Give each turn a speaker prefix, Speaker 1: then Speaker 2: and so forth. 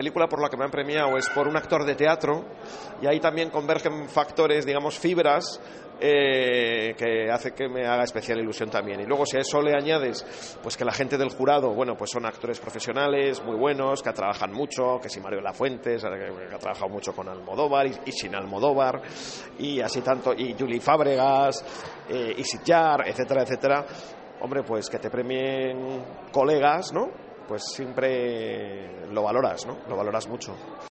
Speaker 1: película por la que me han premiado es por un actor de teatro, y ahí también convergen factores, digamos, fibras, que hace que me haga especial ilusión también. Y luego, si a eso le añades pues que la gente del jurado, bueno, pues son actores profesionales muy buenos, que trabajan mucho, que si Mario Lafuentes, que ha trabajado mucho con Almodóvar y sin Almodóvar, y así tanto, y Juli Fábregas, y Sitjar, etcétera, etcétera. Hombre, pues que te premien colegas, ¿no? Pues siempre lo valoras, ¿no? Lo valoras mucho.